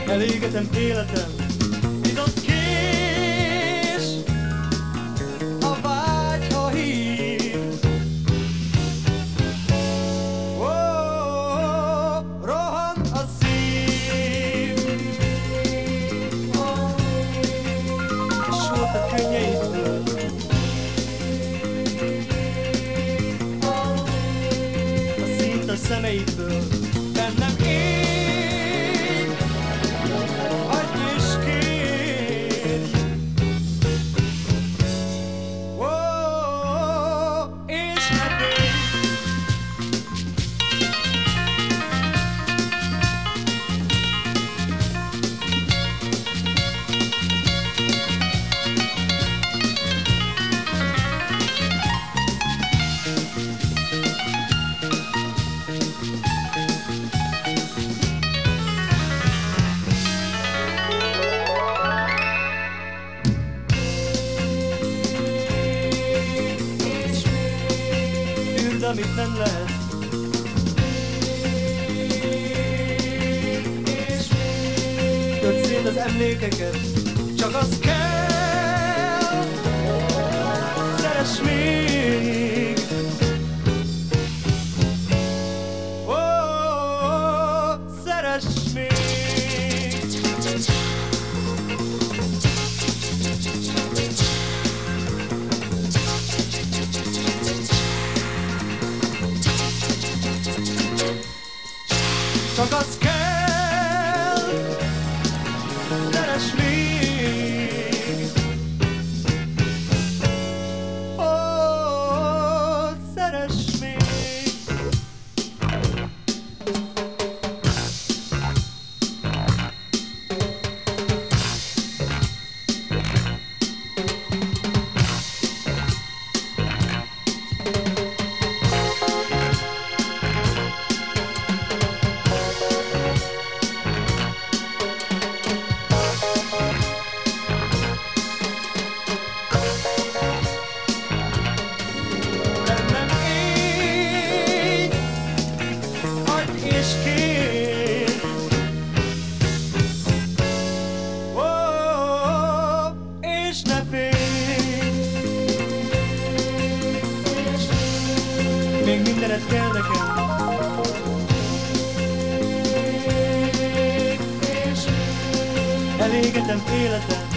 Elégetem életem, nyitott kés, a vágy, ha hív. Rohan a szív, és volt a könnyeidből, a szint a szemeidből, bennem én, adj és kérj. És ne félj. Tűrd, amit nem lehet, törd szét az emlékeket, csak az kell, szeress még. Szeress még. Csak az kell, szeress még. Szeress még. És ne félj. Még mindened kell nekem. Elégetem életem.